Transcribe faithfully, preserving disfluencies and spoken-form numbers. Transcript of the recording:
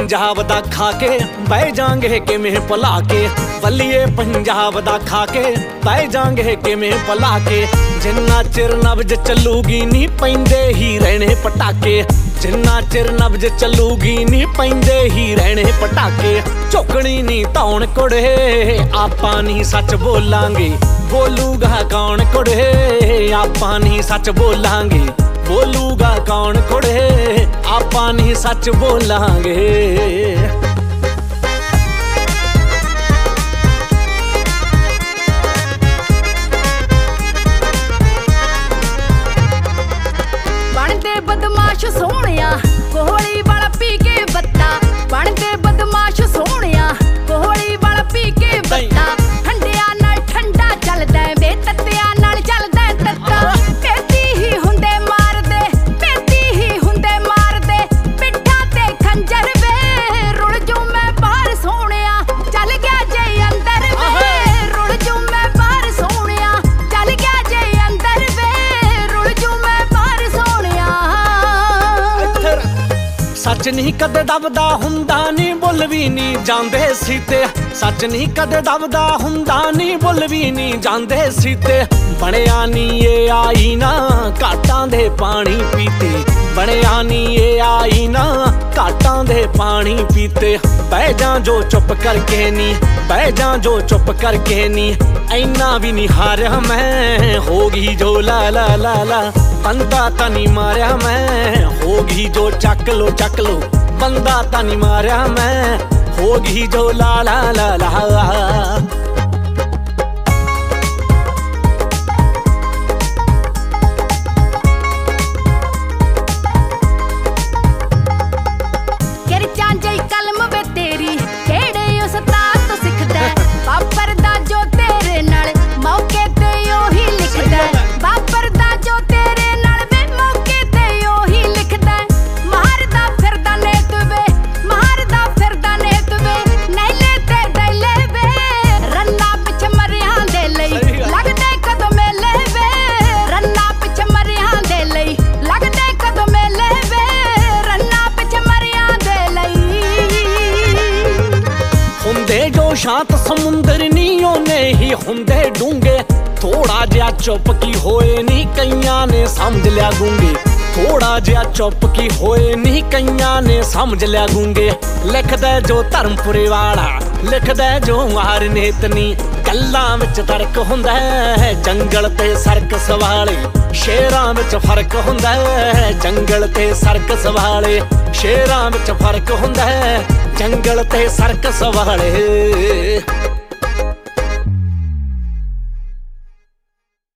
पंजाब दा खा के बह जांगे किवें भुला के, बल्लिए पंजाब दा खा के बह जांगे किवें भुला के। जिन्ना चिर नब्ज चलूगी नी पैंदे ही रहने पटाके, जिन्ना चिर नब्ज चलूगी नी पैंदे ही रहने पटाके। झुकनी नी धौन कुड़े आपां नी सच बोलांगे, बोलूगा कौन कुड़े आपां नी सच बोलांगे, बोलूगा कौन कुड़े आपां नी सच बोलांगे। बनते बदमाश सोहणिया कोहली वाला पी के बत्ता, बनते बदमाश सोहणिया कोहली वाला पी के बत्ता। ठंडिया नाल ठंडा चलदा वे तत्तिया नाल चलदा तत्ता, पेती ही हुंदे मारदे पेती ही हुंदे मारदे, पिट्ठा ते खंजर वे रुड़ जू मैं बाहर सोहणिया चल गया जे अंदर वे, रुड़ जू मैं बाहर सोहणिया चल गया जे अंदर वे, रुड़ जू मैं बाहर सोहणिया। सच नहीं कदे दबदा हुंदा नी बुल भी नी जांदे सीते, सच नहीं कदे दबदा हुंदा नी बुल भी नी जांदे सीते। बणिया नी ये आई ना घाटां दे पानी पीते, बणिया नी ये आई ना घाटां दे पानी पीते। बह जा जो चुप करके नी, बह जा जो चुप करके नी, ऐना भी नहीं हारिया मैं होगी जो ला ला ला ला। बंदा ता नहीं मारिया मैं होगी जो चक लो चक लो, बंदा ता नहीं मारिया मैं होगी जो ला ला ला ला। शांत समुंदर नी ओने ही हुंदे डूंगे, थोड़ा जिहा चुप की होए नी कईयां ने समझ लिया गूंगे, थोड़ा जिहा चुप की होए नी कईयां ने समझ लिया गूंगे। लिखदा जो धर्मपुरे वाला लिखदा जो मार नेतनी, गल्लां विच फर्क हुंदा है जंगल ते सर्कस वाले, शेरां विच फर्क हुंदा है जंगल ते सर्कस वाले, शेरां विच फर्क हुंदा है जंगल ते सर्कस वाले।